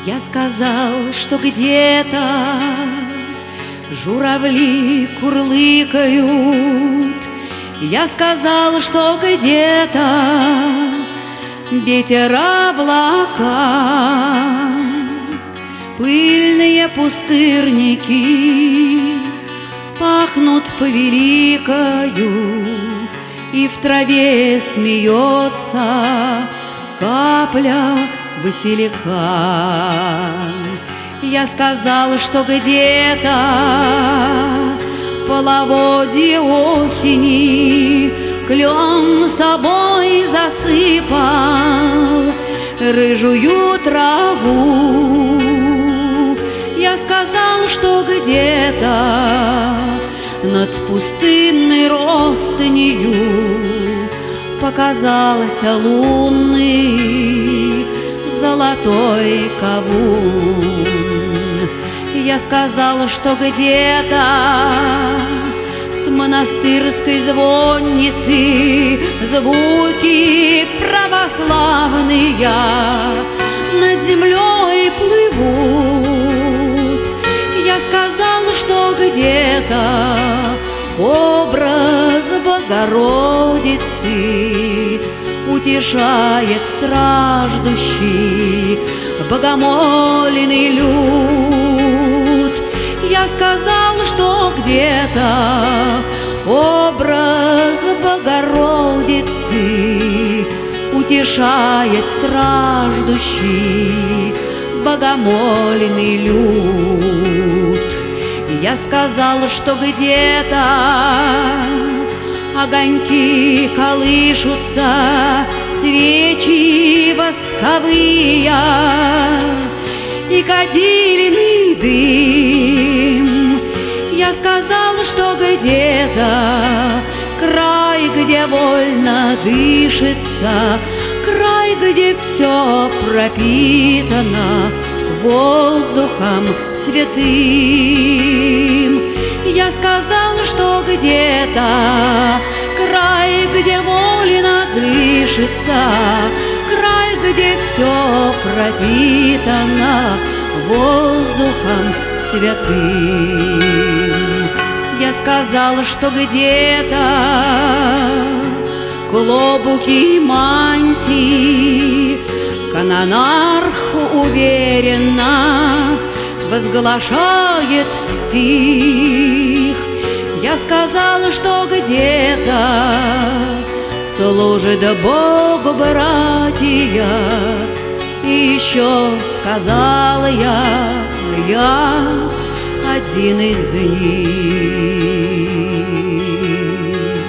Я сказал, что где-то журавли курлыкают. Я сказал, что где-то ветер облака, пыльные пустырники пахнут повеликою, и в траве смеется капля василика. Я сказал, что где-то в половодье осени клен собой засыпал рыжую траву. Я сказал, что где-то над пустынной ростынью показался лунный золотой кавун. Я сказал, что где-то с монастырской звонницы звуки православные над землей плывут. Я сказал, что где-то образ Богородицы утешает страждущий богомоленный люд. Я сказал, что где-то образ Богородицы утешает страждущий богомоленный люд. Я сказал, что где-то огоньки колышутся, свечи восковые и кадильный дым. Я сказал, что где-то край, где вольно дышится, край, где все пропитано воздухом святым. Я сказал, что где-то край, где вольно дышится, край, где все пропитано воздухом святым. Я сказал, что где-то клобуки мантии канонарх уверенно возглашает стих. Я сказал, что где-то служит Богу братья, и еще сказал я один из них.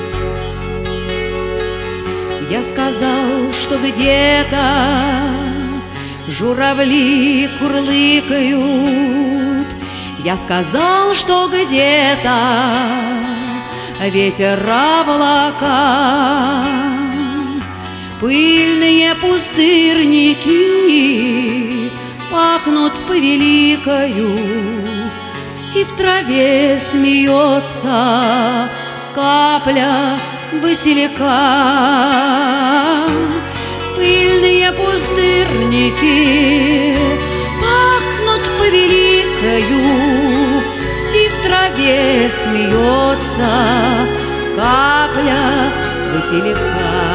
Я сказал, что где-то журавли курлыкают. Я сказал, что где-то ветер облака, пыльные пустырники пахнут повеликою, и в траве смеется капля василика. Пыльные пустырники пахнут повеликою, и в траве смеется капля василика.